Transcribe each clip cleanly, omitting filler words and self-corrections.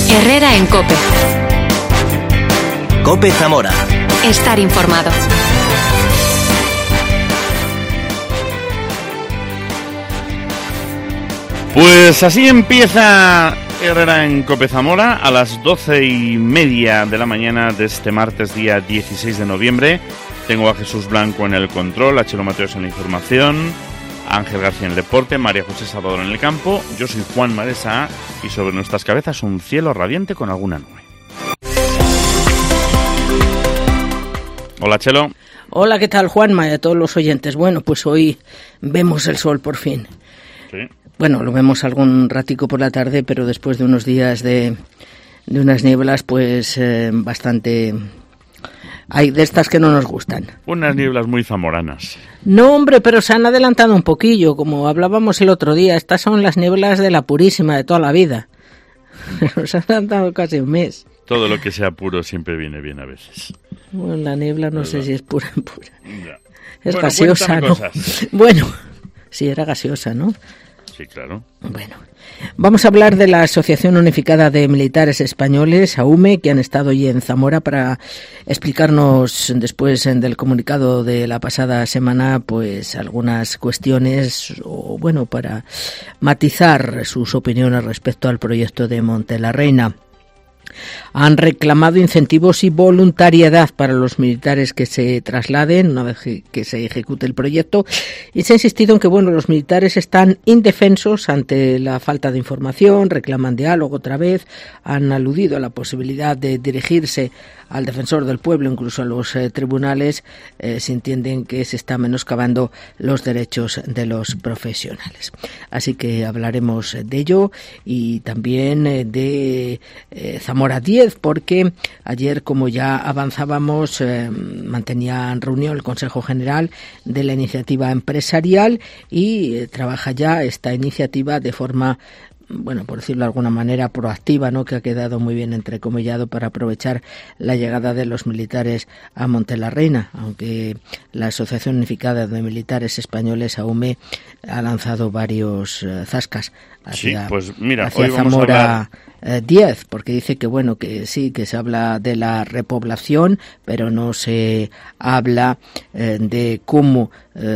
Herrera en COPE. COPE Zamora. Estar informado. Pues así empieza Herrera en COPE Zamora a las 12:30 de la mañana de este martes, día 16 de noviembre. Tengo a Jesús Blanco en el control, a Chelo Mateos en la información, a Ángel García en el deporte, María José Salvador en el campo. Yo soy Juan Madesa y sobre nuestras cabezas un cielo radiante con alguna nube. Hola, Chelo. Hola, ¿qué tal, Juanma? Y a todos los oyentes. Bueno, pues hoy vemos el sol por fin. Sí. Bueno, lo vemos algún ratico por la tarde, pero después de unos días de unas nieblas, pues bastante... Hay de estas que no nos gustan. Unas nieblas muy zamoranas. No, hombre, pero se han adelantado un poquillo, como hablábamos el otro día. Estas son las nieblas de la Purísima de toda la vida. Nos han adelantado casi un mes. Todo lo que sea puro siempre viene bien a veces. Bueno, la niebla no sé si es pura. Ya. Es Bueno, gaseosa, ¿no? cosas. Bueno, sí, era gaseosa, ¿no? Sí, claro. Bueno, vamos a hablar de la Asociación Unificada de Militares Españoles, AUME, que han estado hoy en Zamora para explicarnos, después del comunicado de la pasada semana, pues algunas cuestiones, o bueno, para matizar sus opiniones respecto al proyecto de Monte la Reina. Han reclamado incentivos y voluntariedad para los militares que se trasladen una vez que se ejecute el proyecto, y se ha insistido en que bueno, los militares están indefensos ante la falta de información, reclaman diálogo otra vez, han aludido a la posibilidad de dirigirse al defensor del pueblo, incluso a los tribunales, si entienden que se está menoscabando los derechos de los profesionales. Así que hablaremos de ello y también de Zamora 10, porque ayer, como ya avanzábamos, mantenían reunión el Consejo General de la Iniciativa Empresarial y trabaja ya esta iniciativa de forma, bueno, por decirlo de alguna manera, proactiva, ¿no?, que ha quedado muy bien entrecomillado para aprovechar la llegada de los militares a Monte la Reina, aunque la Asociación Unificada de Militares Españoles, AUME, ha lanzado varios zascas hacia, sí, pues mira, hacia hoy vamos Zamora a hablar 10, porque dice que bueno, que sí, que se habla de la repoblación, pero no se habla de cómo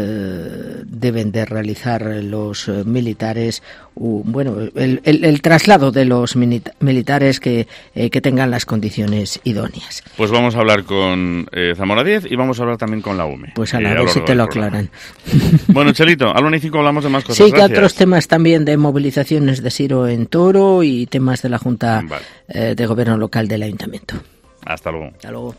deben de realizar los militares, bueno, el traslado de los militares que tengan las condiciones idóneas. Pues vamos a hablar con Zamora 10 y vamos a hablar también con la UME. Pues a ver si te lo aclaran. Bueno, Chelito, a lo 1 y 5 hablamos de más cosas. Sí, que gracias. otros temas también de movilizaciones de Siro en Toro y temas de la Junta de Gobierno Local del Ayuntamiento. Hasta luego. Hasta luego.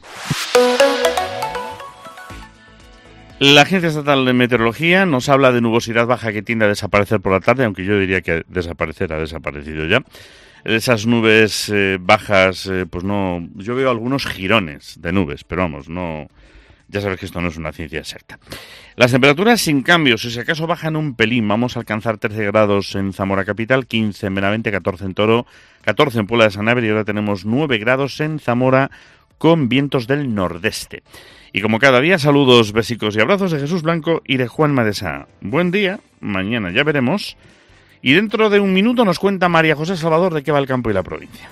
La Agencia Estatal de Meteorología nos habla de nubosidad baja que tiende a desaparecer por la tarde, aunque yo diría que ha desaparecido ya. Esas nubes bajas, pues no, yo veo algunos jirones de nubes, pero vamos, no, ya sabes que esto no es una ciencia exacta. Las temperaturas sin cambios, si acaso bajan un pelín, vamos a alcanzar 13 grados en Zamora Capital, 15 en Benavente, 14 en Toro, 14 en Puebla de Sanabria y ahora tenemos 9 grados en Zamora con vientos del nordeste. Y como cada día, saludos, besicos y abrazos de Jesús Blanco y de Juan Madesa. Buen día, mañana ya veremos. Y dentro de un minuto nos cuenta María José Salvador de qué va el campo y la provincia.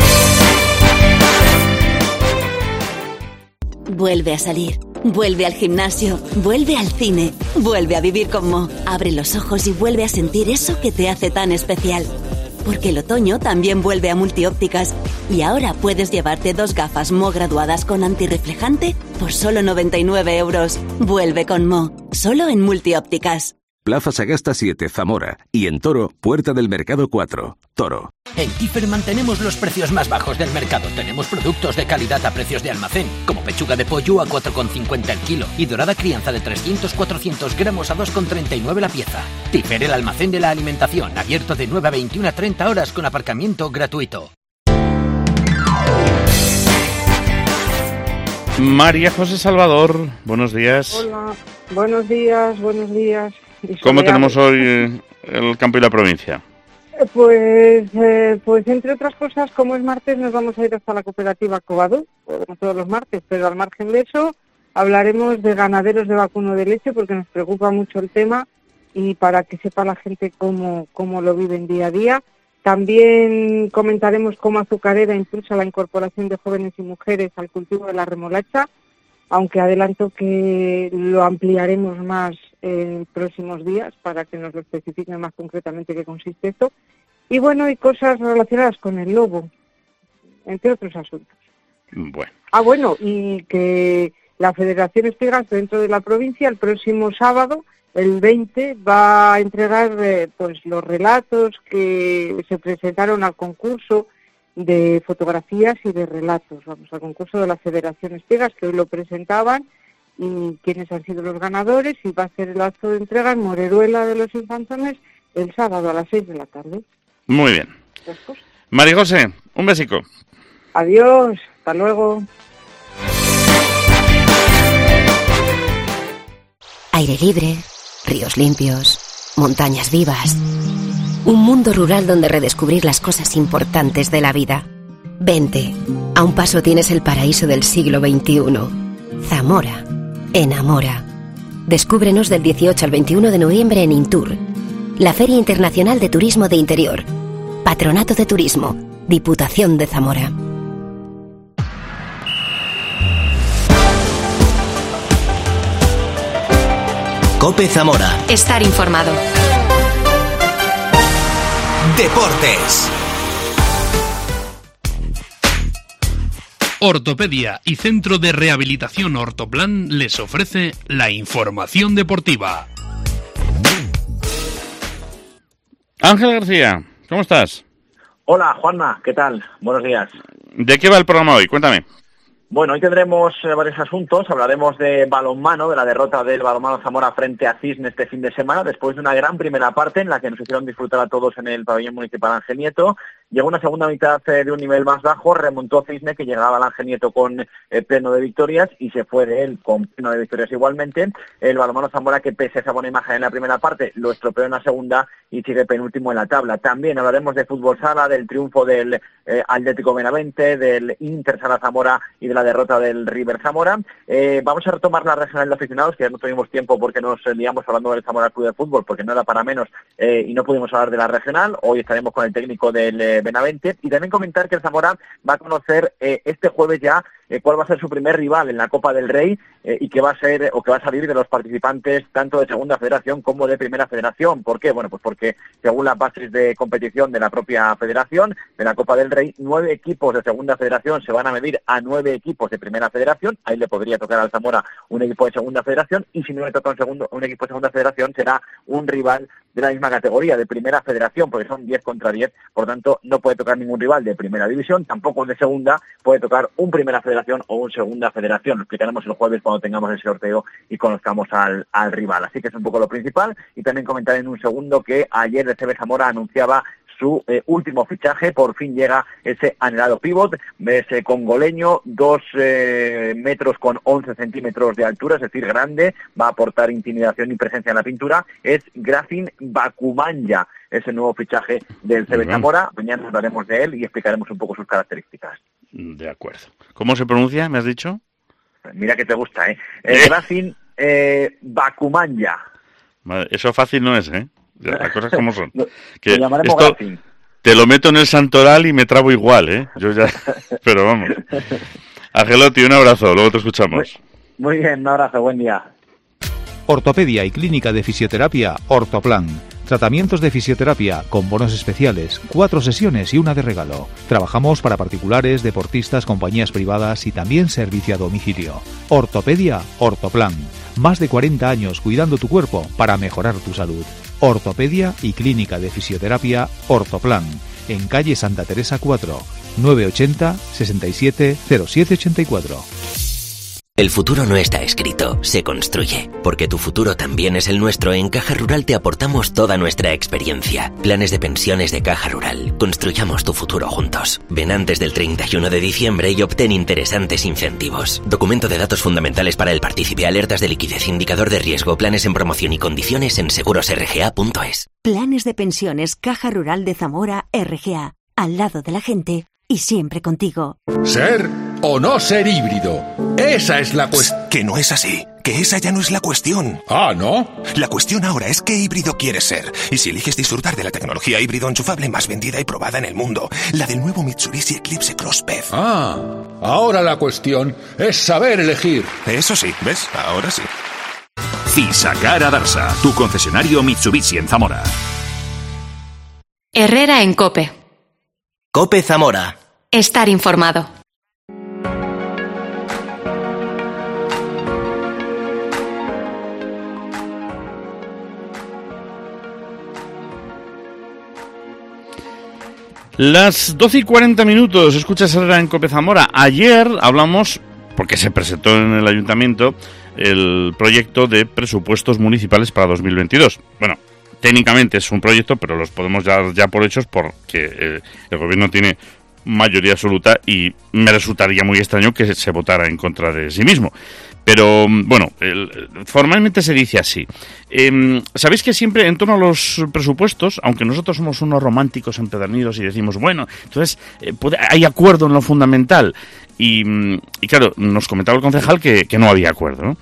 Vuelve a salir, vuelve al gimnasio, vuelve al cine, vuelve a vivir con Mo. Abre los ojos y vuelve a sentir eso que te hace tan especial. Porque el otoño también vuelve a Multiópticas y ahora puedes llevarte 2 gafas Mo graduadas con antirreflejante por solo 99 euros. Vuelve con Mo, solo en Multiópticas. Plaza Sagasta 7, Zamora. Y en Toro, Puerta del Mercado 4, Toro. En Kiefer mantenemos los precios más bajos del mercado. Tenemos productos de calidad a precios de almacén, como pechuga de pollo a 4,50 el kilo y dorada crianza de 300-400 gramos a 2,39 la pieza. Kiefer, el almacén de la alimentación, abierto de 9 a 21 a 30 horas con aparcamiento gratuito. María José Salvador, buenos días. Hola, buenos días. ¿Cómo tenemos hoy el campo y la provincia? Pues entre otras cosas, como es martes, nos vamos a ir hasta la cooperativa Covadonga, como todos los martes, pero al margen de eso, hablaremos de ganaderos de vacuno de leche, porque nos preocupa mucho el tema, y para que sepa la gente cómo lo viven día a día. También comentaremos cómo Azucarera impulsa la incorporación de jóvenes y mujeres al cultivo de la remolacha, aunque adelanto que lo ampliaremos más en próximos días para que nos lo especifiquen más concretamente qué consiste esto. Y bueno, hay cosas relacionadas con el lobo, entre otros asuntos. Bueno. Bueno, y que la Federación Espigas dentro de la provincia el próximo sábado, el 20, va a entregar pues los relatos que se presentaron al concurso de fotografías y de relatos. Vamos, al concurso de la Federación Espigas, que hoy lo presentaban, y quiénes han sido los ganadores, y va a ser el acto de entrega en Moreruela de los Infanzones el sábado a las 6 de la tarde. Muy bien. María José, un besico. Adiós, hasta luego. Aire libre, ríos limpios, montañas vivas. Un mundo rural donde redescubrir las cosas importantes de la vida. Vente, a un paso tienes el paraíso del siglo XXI. Zamora, enamora. Descúbrenos del 18 al 21 de noviembre en Intur, la Feria Internacional de Turismo de Interior. Patronato de Turismo, Diputación de Zamora. COPE Zamora. Estar informado. Deportes. Ortopedia y Centro de Rehabilitación Ortoplan les ofrece la información deportiva. Ángel García, ¿cómo estás? Hola, Juanma, ¿qué tal? Buenos días. ¿De qué va el programa hoy? Cuéntame. Bueno, hoy tendremos varios asuntos. Hablaremos de balonmano, de la derrota del balonmano Zamora frente a Cisne este fin de semana, después de una gran primera parte en la que nos hicieron disfrutar a todos en el pabellón municipal Ángel Nieto. Llegó una segunda mitad de un nivel más bajo, remontó Cisne, que llegaba al Ángel Nieto con pleno de victorias, y se fue de él con pleno de victorias igualmente. El balonmano Zamora, que pese a esa buena imagen en la primera parte, lo estropeó en la segunda y sigue penúltimo en la tabla. También hablaremos de fútbol sala, del triunfo del Atlético Benavente, del Inter Sala Zamora y de la derrota del River Zamora. Vamos a retomar la regional de aficionados, que ya no tuvimos tiempo porque nos liamos hablando del Zamora Club de Fútbol, porque no era para menos, y no pudimos hablar de la regional. Hoy estaremos con el técnico del Benavente, y también comentar que el Zamora va a conocer este jueves ya cuál va a ser su primer rival en la Copa del Rey, y que va a ser, o que va a salir de los participantes tanto de Segunda Federación como de Primera Federación. ¿Por qué? Bueno, pues porque según las bases de competición de la propia Federación, de la Copa del Rey, 9 equipos de Segunda Federación se van a medir a 9 equipos de Primera Federación. Ahí le podría tocar al Zamora un equipo de Segunda Federación, y si no le toca un equipo de Segunda Federación, será un rival de la misma categoría, de Primera Federación, porque son 10 contra 10, por tanto no puede tocar ningún rival de Primera División, tampoco de Segunda, puede tocar un Primera Federación o un Segunda Federación. Lo explicaremos el jueves cuando tengamos el sorteo y conozcamos al rival. Así que es un poco lo principal, y también comentar en un segundo que ayer el CB Zamora anunciaba su último fichaje. Por fin llega ese anhelado pívot, ese congoleño, 2 metros con 11 centímetros de altura, es decir, grande, va a aportar intimidación y presencia en la pintura. Es Grafin Bakumanja, ese nuevo fichaje del CB Zamora. Mañana hablaremos de él y explicaremos un poco sus características. De acuerdo. ¿Cómo se pronuncia, me has dicho? Mira que te gusta, Grafin Bakumanja. Vale, eso fácil no es, ¿eh? Las cosas como son. Que lo llamaremos Grafin. Te lo meto en el santoral y me trabo igual, ¿eh? Yo ya... Pero vamos. Angelotti, un abrazo, luego te escuchamos. Muy bien, un abrazo, buen día. Ortopedia y Clínica de Fisioterapia Ortoplan. Tratamientos de fisioterapia con bonos especiales, 4 sesiones y una de regalo. Trabajamos para particulares, deportistas, compañías privadas y también servicio a domicilio. Ortopedia Ortoplan. Más de 40 años cuidando tu cuerpo para mejorar tu salud. Ortopedia y Clínica de Fisioterapia Ortoplan. En calle Santa Teresa 4, 980 67 0784. El futuro no está escrito, se construye. Porque tu futuro también es el nuestro, en Caja Rural te aportamos toda nuestra experiencia. Planes de pensiones de Caja Rural. Construyamos tu futuro juntos. Ven antes del 31 de diciembre y obtén interesantes incentivos. Documento de datos fundamentales para el partícipe, alertas de liquidez, indicador de riesgo, planes en promoción y condiciones en segurosrga.es. Planes de pensiones Caja Rural de Zamora, RGA. Al lado de la gente y siempre contigo. ¿Ser o no ser híbrido? Esa es la cuestión. Que no es así. que esa ya no es la cuestión. Ah, ¿no? La cuestión ahora es qué híbrido quieres ser. Y si eliges disfrutar de la tecnología híbrido enchufable más vendida y probada en el mundo, la del nuevo Mitsubishi Eclipse Cross PHEV. Ah, ahora la cuestión es saber elegir. Eso sí, ¿ves? Ahora sí. Cisacara Darsa, tu concesionario Mitsubishi en Zamora. Herrera en COPE. COPE Zamora. Estar informado. Las 12:40, escuchas Herrera en COPE Zamora. Ayer hablamos, porque se presentó en el ayuntamiento, el proyecto de presupuestos municipales para 2022. Bueno, técnicamente es un proyecto, pero los podemos dar ya por hechos porque el gobierno tiene mayoría absoluta y me resultaría muy extraño que se votara en contra de sí mismo. Pero, bueno, formalmente se dice así. Sabéis que siempre en torno a los presupuestos, aunque nosotros somos unos románticos empedernidos y decimos, bueno, entonces hay acuerdo en lo fundamental. Y claro, nos comentaba el concejal que no había acuerdo, ¿no?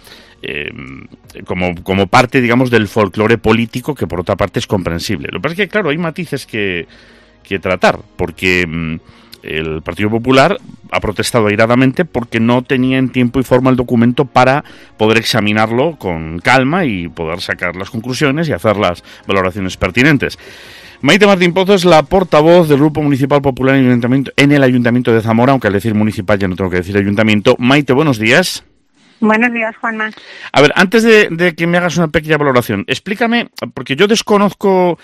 Como parte, digamos, del folclore político, que por otra parte es comprensible. Lo que pasa es que, claro, hay matices que tratar, porque el Partido Popular ha protestado airadamente porque no tenía en tiempo y forma el documento para poder examinarlo con calma y poder sacar las conclusiones y hacer las valoraciones pertinentes. Maite Martín Pozo es la portavoz del Grupo Municipal Popular en el Ayuntamiento de Zamora, aunque al decir municipal ya no tengo que decir ayuntamiento. Maite, buenos días. Buenos días, Juanma. A ver, antes de que me hagas una pequeña valoración, explícame, porque yo desconozco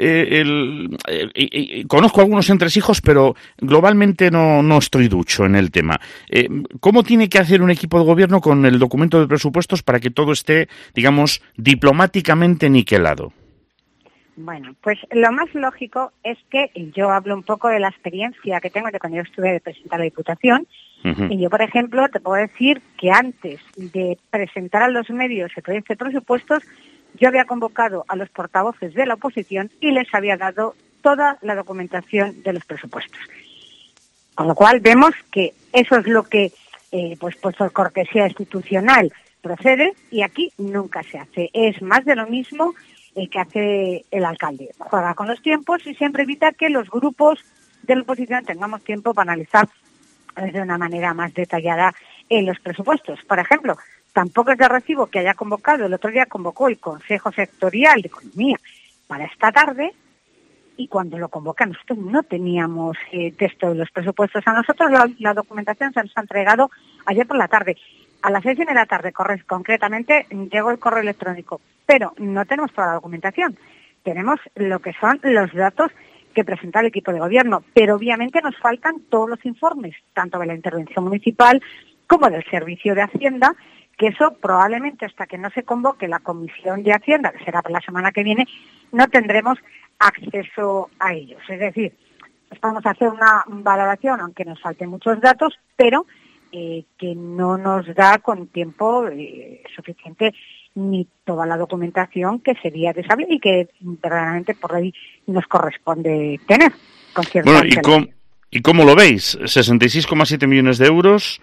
conozco algunos entresijos, pero globalmente no estoy ducho en el tema. ¿Cómo tiene que hacer un equipo de gobierno con el documento de presupuestos para que todo esté, digamos, diplomáticamente niquelado? Bueno, pues lo más lógico es que yo hablo un poco de la experiencia que tengo de cuando yo estuve de presentar la Diputación. Y yo, por ejemplo, te puedo decir que antes de presentar a los medios el proyecto de presupuestos, yo había convocado a los portavoces de la oposición y les había dado toda la documentación de los presupuestos. Con lo cual vemos que eso es lo que, pues por cortesía institucional procede, y aquí nunca se hace. Es más de lo mismo que hace el alcalde. Juega con los tiempos y siempre evita que los grupos de la oposición tengamos tiempo para analizar de una manera más detallada en los presupuestos. Por ejemplo, tampoco es de recibo que haya convocado, el otro día convocó el Consejo Sectorial de Economía para esta tarde, y cuando lo convoca nosotros no teníamos texto de los presupuestos. A nosotros la documentación se nos ha entregado ayer por la tarde. A las 6 de la tarde, concretamente, llegó el correo electrónico, pero no tenemos toda la documentación. Tenemos lo que son los datos que presenta el equipo de gobierno, pero obviamente nos faltan todos los informes, tanto de la intervención municipal como del Servicio de Hacienda, que eso probablemente hasta que no se convoque la Comisión de Hacienda, que será para la semana que viene, no tendremos acceso a ellos. Es decir, vamos a hacer una valoración, aunque nos falten muchos datos, pero que no nos da con tiempo suficiente ni toda la documentación que sería deseable y que verdaderamente por ahí nos corresponde tener. Bueno, ¿y cómo lo veis? 66,7 millones de euros.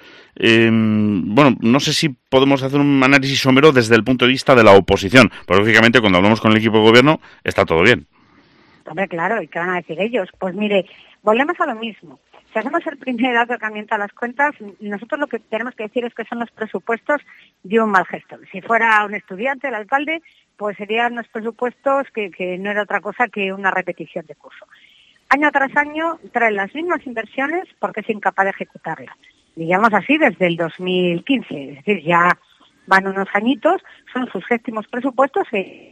Bueno, no sé si podemos hacer un análisis somero desde el punto de vista de la oposición, pero lógicamente cuando hablamos con el equipo de gobierno está todo bien. Hombre, claro, ¿y qué van a decir ellos? Pues mire, volvemos a lo mismo. Si hacemos el primer acercamiento a las cuentas, nosotros lo que tenemos que decir es que son los presupuestos de un mal gestor. Si fuera un estudiante, el alcalde, pues serían los presupuestos que no era otra cosa que una repetición de curso. Año tras año traen las mismas inversiones porque es incapaz de ejecutarlas. Digamos así desde el 2015, es decir, ya van unos añitos, son sus 7º presupuestos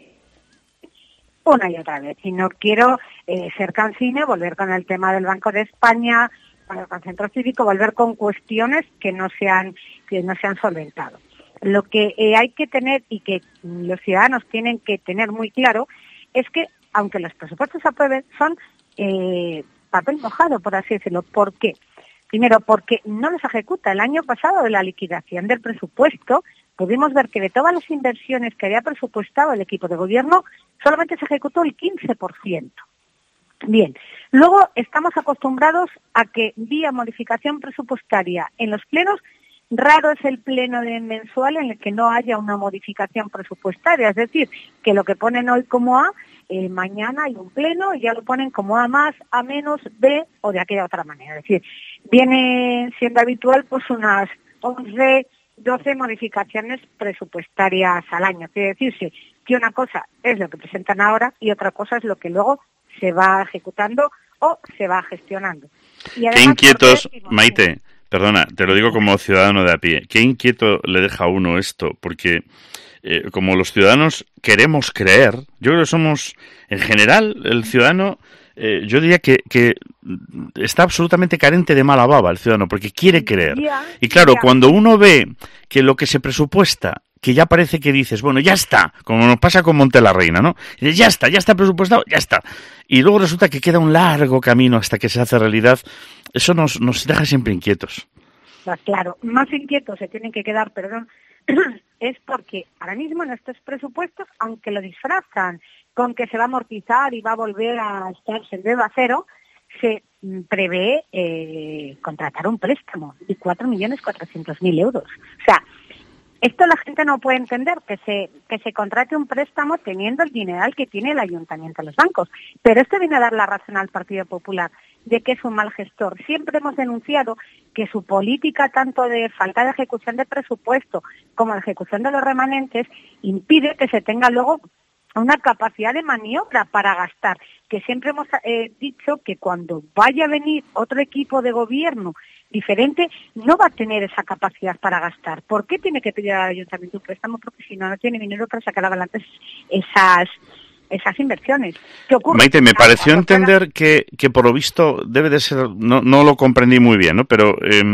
una y otra vez. Y no quiero ser cansino, volver con el tema del Banco de España, con el Centro Cívico, volver con cuestiones que no se han solventado. Lo que hay que tener y que los ciudadanos tienen que tener muy claro es que, aunque los presupuestos se aprueben, son papel mojado, por así decirlo. ¿Por qué? Primero, porque no los ejecuta. El año pasado, de la liquidación del presupuesto, pudimos ver que de todas las inversiones que había presupuestado el equipo de gobierno, solamente se ejecutó el 15%. Bien, luego estamos acostumbrados a que vía modificación presupuestaria en los plenos Raro es el pleno mensual en el que no haya una modificación presupuestaria, es decir, que lo que ponen hoy como A, mañana hay un pleno y ya lo ponen como A más, A menos, B o de aquella otra manera. Es decir, viene siendo habitual pues unas 11, 12 modificaciones presupuestarias al año. Quiere decirse que una cosa es lo que presentan ahora y otra cosa es lo que luego se va ejecutando o se va gestionando. Y además, qué inquietos, Maite, perdona, te lo digo como ciudadano de a pie, qué inquieto le deja a uno esto, porque como los ciudadanos queremos creer, yo creo que somos, en general, el ciudadano, yo diría que está absolutamente carente de mala baba el ciudadano, porque quiere creer. Y claro, cuando uno ve que lo que se presupuesta, que ya parece que dices, bueno, ya está, como nos pasa con Monte la Reina, ¿no? Y dices, ya está presupuestado, ya está. Y luego resulta que queda un largo camino hasta que se hace realidad. Eso nos deja siempre inquietos. Pues claro, más inquietos se tienen que quedar, es porque ahora mismo en estos presupuestos, aunque lo disfrazan con que se va a amortizar y va a volver a estar en deuda cero, se prevé contratar un préstamo de 4.400.000 euros. O sea, esto la gente no puede entender, que se contrate un préstamo teniendo el dineral que tiene el ayuntamiento en los bancos. Pero esto viene a dar la razón al Partido Popular de que es un mal gestor. Siempre hemos denunciado que su política, tanto de falta de ejecución de presupuesto como de ejecución de los remanentes, impide que se tenga luego una capacidad de maniobra para gastar, que siempre hemos dicho que cuando vaya a venir otro equipo de gobierno diferente, no va a tener esa capacidad para gastar. ¿Por qué tiene que pedir al ayuntamiento un préstamo? Porque si no tiene dinero para sacar adelante esas inversiones. ¿Qué ocurre? Maite, me pareció entender que por lo visto debe de ser, no lo comprendí muy bien, ¿no? Pero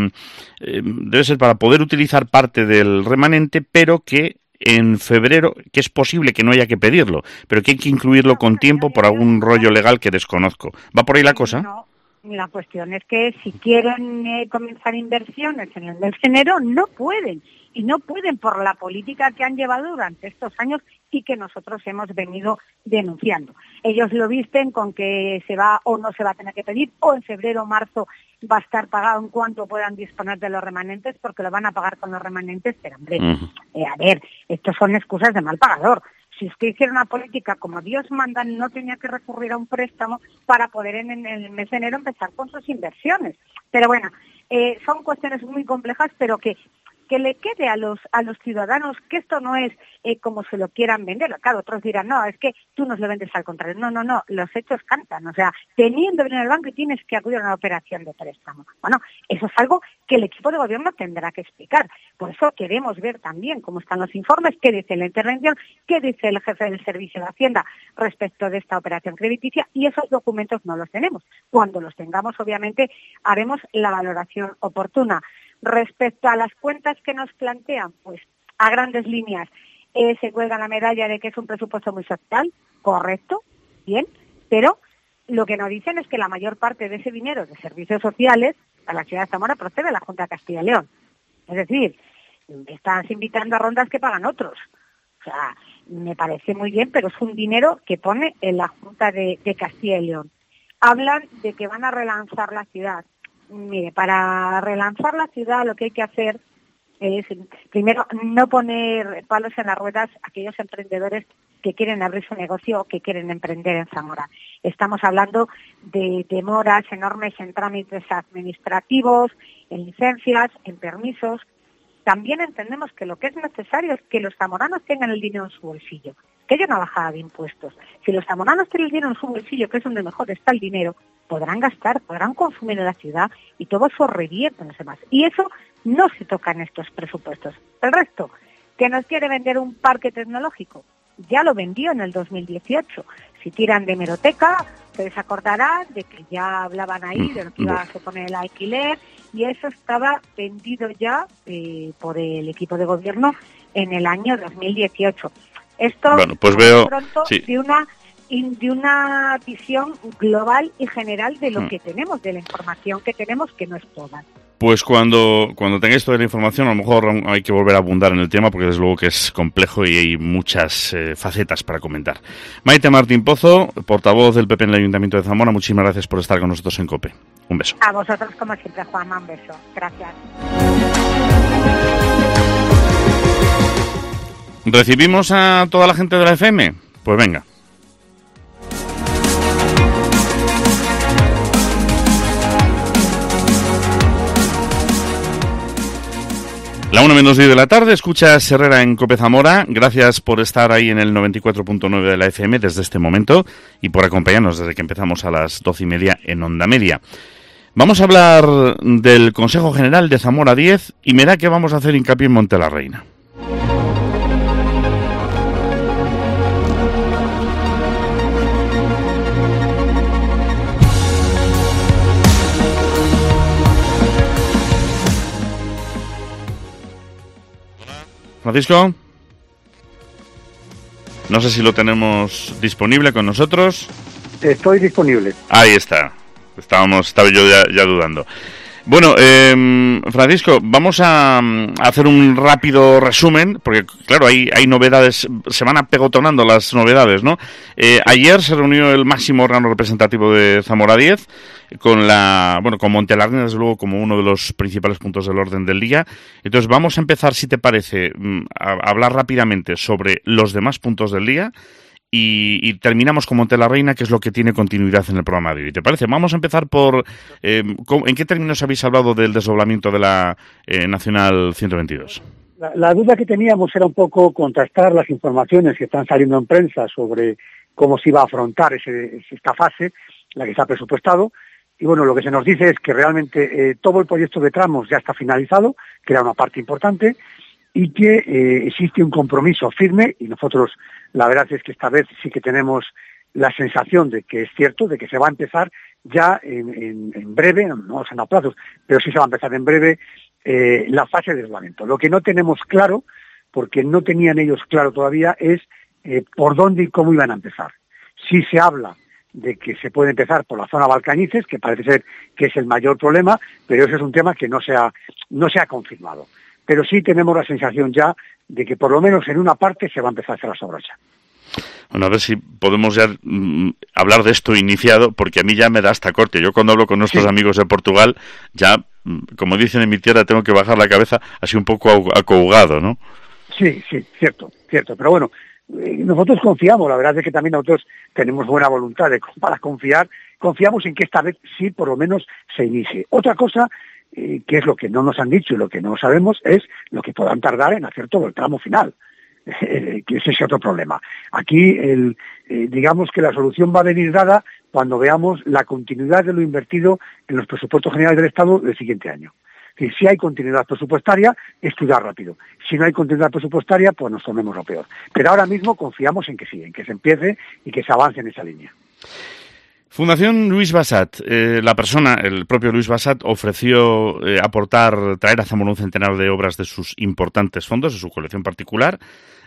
debe ser para poder utilizar parte del remanente, pero que en febrero, que es posible que no haya que pedirlo, pero que hay que incluirlo con tiempo por algún rollo legal que desconozco. ¿Va por ahí la cosa? No, la cuestión es que si quieren comenzar inversiones en el mes de enero, no pueden. Y no pueden por la política que han llevado durante estos años y que nosotros hemos venido denunciando. Ellos lo visten con que se va o no se va a tener que pedir, o en febrero o marzo va a estar pagado en cuanto puedan disponer de los remanentes, porque lo van a pagar con los remanentes. Pero hombre, a ver, estos son excusas de mal pagador. Si usted hiciera una política como Dios manda, no tenía que recurrir a un préstamo para poder en el mes de enero empezar con sus inversiones. Pero bueno, son cuestiones muy complejas, pero que le quede a los ciudadanos que esto no es como se lo quieran vender. Claro, otros dirán, no, es que tú nos lo vendes al contrario. No, los hechos cantan. O sea, teniendo dinero en el banco y tienes que acudir a una operación de préstamo. Bueno, eso es algo que el equipo de gobierno tendrá que explicar. Por eso queremos ver también cómo están los informes, qué dice la intervención, qué dice el jefe del Servicio de Hacienda respecto de esta operación crediticia, y esos documentos no los tenemos. Cuando los tengamos, obviamente, haremos la valoración oportuna. Respecto a las cuentas que nos plantean, pues a grandes líneas se cuelga la medalla de que es un presupuesto muy social, correcto, bien, pero lo que nos dicen es que la mayor parte de ese dinero de servicios sociales a la ciudad de Zamora procede de la Junta de Castilla y León. Es decir, están invitando a rondas que pagan otros. O sea, me parece muy bien, pero es un dinero que pone en la Junta de Castilla y León. Hablan de que van a relanzar la ciudad. Mire, para relanzar la ciudad lo que hay que hacer es, primero, no poner palos en las ruedas a aquellos emprendedores que quieren abrir su negocio o que quieren emprender en Zamora. Estamos hablando de demoras enormes en trámites administrativos, en licencias, en permisos. También entendemos que lo que es necesario es que los zamoranos tengan el dinero en su bolsillo, que haya una bajada de impuestos. Si los zamoranos tienen el dinero en su bolsillo, que es donde mejor está el dinero, podrán gastar, podrán consumir en la ciudad y todo eso revierte en los demás. Y eso no se toca en estos presupuestos. El resto, que nos quiere vender un parque tecnológico, ya lo vendió en el 2018. Si tiran de hemeroteca, ustedes acordarán de que ya hablaban ahí de lo que iba a suponer el alquiler, y eso estaba vendido ya por el equipo de gobierno en el año 2018. Esto, bueno, pues veo pronto, sí, de una visión global y general de lo que tenemos, de la información que tenemos, que no es toda. Pues cuando tengáis toda la información, a lo mejor hay que volver a abundar en el tema, porque desde luego que es complejo y hay muchas facetas para comentar. Maite Martín Pozo, portavoz del PP en el Ayuntamiento de Zamora, muchísimas gracias por estar con nosotros en COPE. Un beso. A vosotros, como siempre, Juanma, un beso. Gracias. ¿Recibimos a toda la gente de la FM? Pues venga. La 1:10 de la tarde, escuchas Herrera en COPE Zamora. Gracias por estar ahí en el 94.9 de la FM desde este momento y por acompañarnos desde que empezamos a las 12:30 en Onda Media. Vamos a hablar del Consejo General de Zamora 10 y me da que vamos a hacer hincapié en Monte la Reina. Francisco, no sé si lo tenemos disponible con nosotros. Estoy disponible. Ahí está. Estaba yo ya dudando. Bueno, Francisco, vamos a hacer un rápido resumen, porque claro, hay novedades, se van apegotonando las novedades, ¿no? Ayer se reunió el máximo órgano representativo de Zamora 10, con Monte la Reina, desde luego, como uno de los principales puntos del orden del día. Entonces vamos a empezar, si te parece, a hablar rápidamente sobre los demás puntos del día. Y terminamos con Monte la Reina, que es lo que tiene continuidad en el programa de hoy. ¿Te parece? Vamos a empezar por... ¿en qué términos habéis hablado del desdoblamiento de la Nacional 122? La duda que teníamos era un poco contrastar las informaciones que están saliendo en prensa sobre cómo se iba a afrontar esta fase, la que se ha presupuestado. Y bueno, lo que se nos dice es que realmente todo el proyecto de tramos ya está finalizado, que era una parte importante, y que existe un compromiso firme, y nosotros la verdad es que esta vez sí que tenemos la sensación de que es cierto, de que se va a empezar ya en breve, no son a plazos, pero sí se va a empezar en breve la fase de desdoblamiento. Lo que no tenemos claro, porque no tenían ellos claro todavía, es por dónde y cómo iban a empezar. Sí se habla de que se puede empezar por la zona Balcañices, que parece ser que es el mayor problema, pero ese es un tema que no se ha confirmado. Pero sí tenemos la sensación ya de que por lo menos en una parte se va a empezar a hacer las obras ya. Bueno, a ver si podemos ya hablar de esto iniciado, porque a mí ya me da hasta corte. Yo cuando hablo con nuestros amigos de Portugal, ya, como dicen en mi tierra, tengo que bajar la cabeza así un poco acougado, ¿no? Sí, cierto. Pero bueno, nosotros confiamos, la verdad es que también nosotros tenemos buena voluntad para confiar. Confiamos en que esta vez sí, por lo menos, se inicie. Otra cosa... que es lo que no nos han dicho y lo que no sabemos, es lo que puedan tardar en hacer todo el tramo final, que ese es otro problema. Aquí, digamos que la solución va a venir dada cuando veamos la continuidad de lo invertido en los presupuestos generales del Estado del siguiente año. Que si hay continuidad presupuestaria, estudiar rápido. Si no hay continuidad presupuestaria, pues nos tomemos lo peor. Pero ahora mismo confiamos en que sí, en que se empiece y que se avance en esa línea. Fundación Luis Bassat, el propio Luis Bassat, ofreció traer a Zamora un centenar de obras de sus importantes fondos, de su colección particular,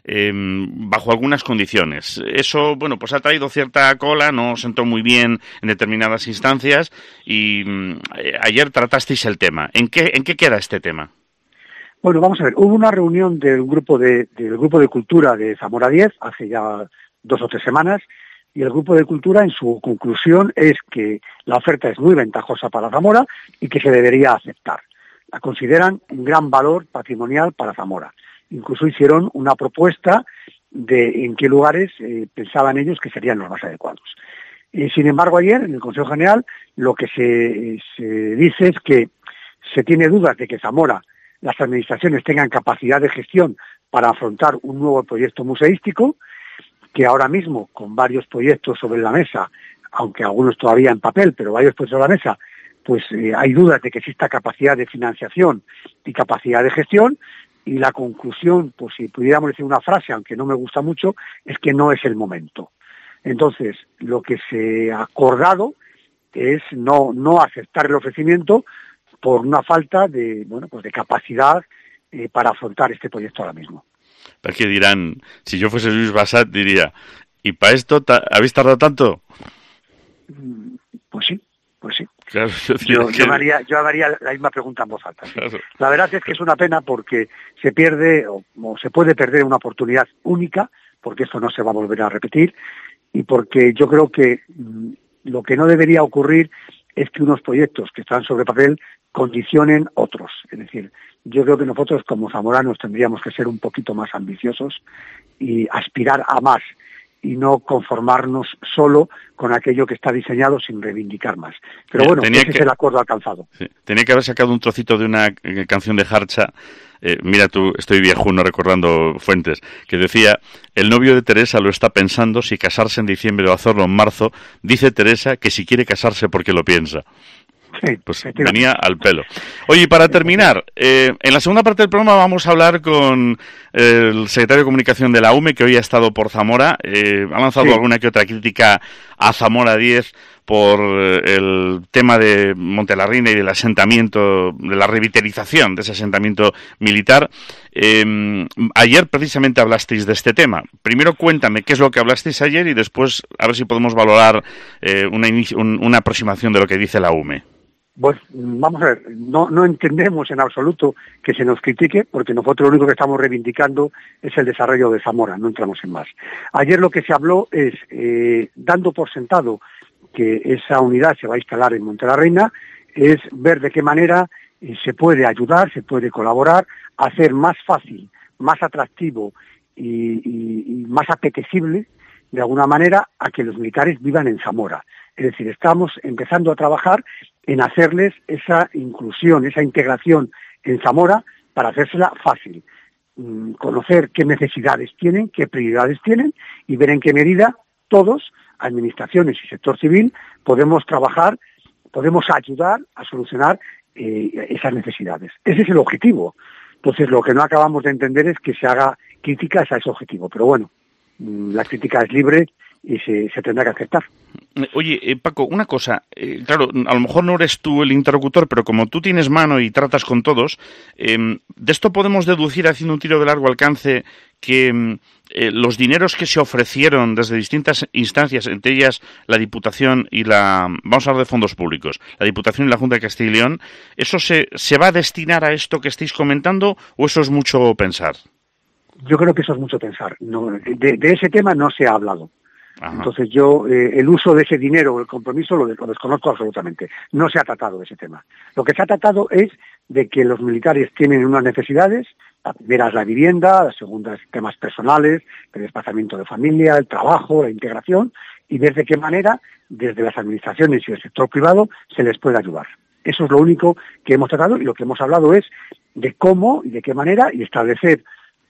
bajo algunas condiciones. Eso, bueno, pues ha traído cierta cola, no sentó muy bien en determinadas instancias y ayer tratasteis el tema. ¿En qué queda este tema? Bueno, vamos a ver, hubo una reunión del grupo de cultura de Zamora 10 hace ya 2 o 3 semanas. Y el Grupo de Cultura, en su conclusión, es que la oferta es muy ventajosa para Zamora y que se debería aceptar. La consideran un gran valor patrimonial para Zamora. Incluso hicieron una propuesta de en qué lugares pensaban ellos que serían los más adecuados. Sin embargo, ayer, en el Consejo General, lo que se dice es que se tiene dudas de que Zamora, las administraciones tengan capacidad de gestión para afrontar un nuevo proyecto museístico, que ahora mismo, con varios proyectos sobre la mesa, aunque algunos todavía en papel, pero varios proyectos sobre la mesa, pues hay dudas de que exista capacidad de financiación y capacidad de gestión, y la conclusión, pues si pudiéramos decir una frase, aunque no me gusta mucho, es que no es el momento. Entonces, lo que se ha acordado es no aceptar el ofrecimiento por una falta de capacidad para afrontar este proyecto ahora mismo. Porque dirán, si yo fuese Luis Bassat, diría, ¿y para esto habéis tardado tanto? Pues sí. Claro, yo haría la misma pregunta en voz alta. ¿Sí? Claro. La verdad es que es una pena porque se pierde o se puede perder una oportunidad única, porque esto no se va a volver a repetir, y porque yo creo que lo que no debería ocurrir es que unos proyectos que están sobre papel condicionen otros. Es decir, yo creo que nosotros como zamoranos tendríamos que ser un poquito más ambiciosos y aspirar a más y no conformarnos solo con aquello que está diseñado sin reivindicar más. Pero bueno, ese es el acuerdo alcanzado. Sí, tenía que haber sacado un trocito de una canción de Harcha. Mira tú, estoy viejuno recordando fuentes, que decía: el novio de Teresa lo está pensando si casarse en diciembre o hacerlo en marzo. Dice Teresa que si quiere casarse porque lo piensa. Sí, pues venía al pelo. Oye, y para terminar, en la segunda parte del programa vamos a hablar con el secretario de Comunicación de la UME, que hoy ha estado por Zamora. Ha lanzado alguna que otra crítica a Zamora 10 por el tema de Montelarreina y del asentamiento, de la revitalización de ese asentamiento militar. Ayer precisamente hablasteis de este tema. Primero cuéntame qué es lo que hablasteis ayer y después a ver si podemos valorar una aproximación de lo que dice la UME. Pues vamos a ver, no entendemos en absoluto que se nos critique, porque nosotros lo único que estamos reivindicando es el desarrollo de Zamora, no entramos en más. Ayer lo que se habló es, dando por sentado que esa unidad se va a instalar en Montelarreina, es ver de qué manera se puede ayudar, se puede colaborar, hacer más fácil, más atractivo y más apetecible, de alguna manera, a que los militares vivan en Zamora. Es decir, estamos empezando a trabajar en hacerles esa inclusión, esa integración en Zamora para hacérsela fácil. Conocer qué necesidades tienen, qué prioridades tienen y ver en qué medida todos, administraciones y sector civil, podemos trabajar, podemos ayudar a solucionar esas necesidades. Ese es el objetivo. Entonces, lo que no acabamos de entender es que se haga críticas a ese objetivo. Pero bueno, la crítica es libre y se tendrá que aceptar. Oye, Paco, una cosa, claro, a lo mejor no eres tú el interlocutor, pero como tú tienes mano y tratas con todos, de esto podemos deducir, haciendo un tiro de largo alcance, que los dineros que se ofrecieron desde distintas instancias, entre ellas la Diputación y vamos a hablar de fondos públicos, la Diputación y la Junta de Castilla y León, ¿eso se va a destinar a esto que estáis comentando o eso es mucho pensar? Yo creo que eso es mucho pensar. No, de ese tema no se ha hablado. Ajá. Entonces yo, el uso de ese dinero o el compromiso lo desconozco absolutamente. No se ha tratado de ese tema. Lo que se ha tratado es de que los militares tienen unas necesidades. La primera es la vivienda, la segunda es temas personales, el desplazamiento de familia, el trabajo, la integración, y ver de qué manera, desde las administraciones y el sector privado, se les puede ayudar. Eso es lo único que hemos tratado, y lo que hemos hablado es de cómo y de qué manera, y establecer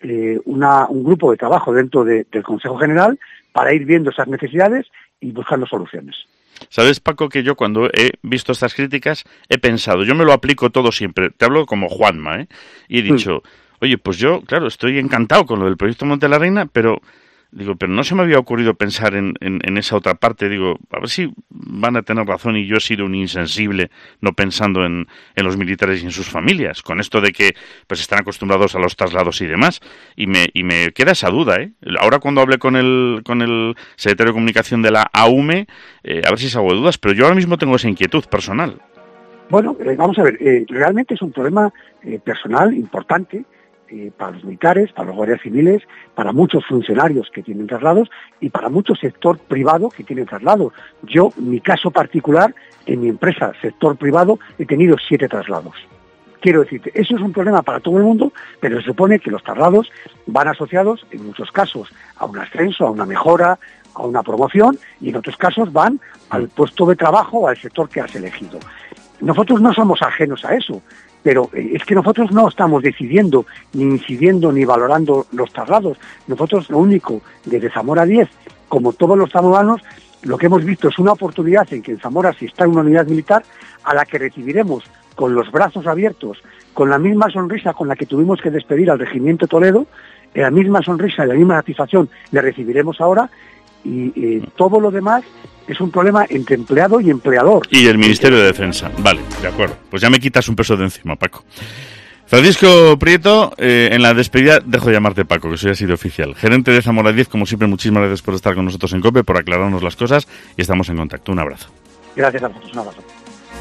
un grupo de trabajo dentro del Consejo General para ir viendo esas necesidades y buscando soluciones. ¿Sabes, Paco, que yo cuando he visto estas críticas he pensado, yo me lo aplico todo siempre, te hablo como Juanma, y he dicho, oye, pues yo, claro, estoy encantado con lo del proyecto Montelarreina, pero no se me había ocurrido pensar en esa otra parte. Digo, a ver si van a tener razón y yo he sido un insensible no pensando en los militares y en sus familias, con esto de que pues están acostumbrados a los traslados y demás. Y me queda esa duda, Ahora cuando hablé con el secretario de Comunicación de la AUME, a ver si salgo de dudas, pero yo ahora mismo tengo esa inquietud personal. Bueno, vamos a ver, realmente es un problema personal importante, para los militares, para los guardias civiles, para muchos funcionarios que tienen traslados y para mucho sector privado que tienen traslados. Yo, en mi caso particular, en mi empresa, sector privado, he tenido 7 traslados. Quiero decirte, eso es un problema para todo el mundo, pero se supone que los traslados van asociados, en muchos casos, a un ascenso, a una mejora, a una promoción, y en otros casos van al puesto de trabajo o al sector que has elegido. Nosotros no somos ajenos a eso, pero es que nosotros no estamos decidiendo, ni incidiendo, ni valorando los traslados. Nosotros lo único, desde Zamora 10, como todos los zamoranos, lo que hemos visto es una oportunidad en que en Zamora se está una unidad militar a la que recibiremos con los brazos abiertos, con la misma sonrisa con la que tuvimos que despedir al Regimiento Toledo, la misma sonrisa y la misma satisfacción le recibiremos ahora, y todo lo demás es un problema entre empleado y empleador. Y el Ministerio de Defensa. Vale, de acuerdo. Pues ya me quitas un peso de encima, Paco. Francisco Prieto, en la despedida dejo de llamarte Paco, que eso ya ha sido oficial. Gerente de Zamora 10, como siempre, muchísimas gracias por estar con nosotros en COPE, por aclararnos las cosas y estamos en contacto. Un abrazo. Gracias a vosotros, un abrazo.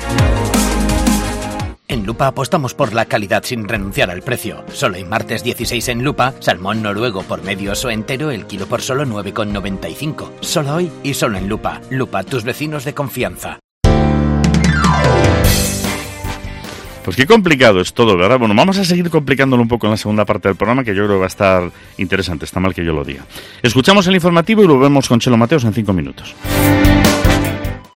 En Lupa apostamos por la calidad sin renunciar al precio. Solo en martes 16 en Lupa, salmón noruego por medio oso entero, el kilo por solo 9,95. Solo hoy y solo en Lupa. Lupa, tus vecinos de confianza. Pues qué complicado es todo, ¿verdad? Bueno, vamos a seguir complicándolo un poco en la segunda parte del programa, que yo creo que va a estar interesante. Está mal que yo lo diga. Escuchamos el informativo y lo vemos con Chelo Mateos en 5 minutos.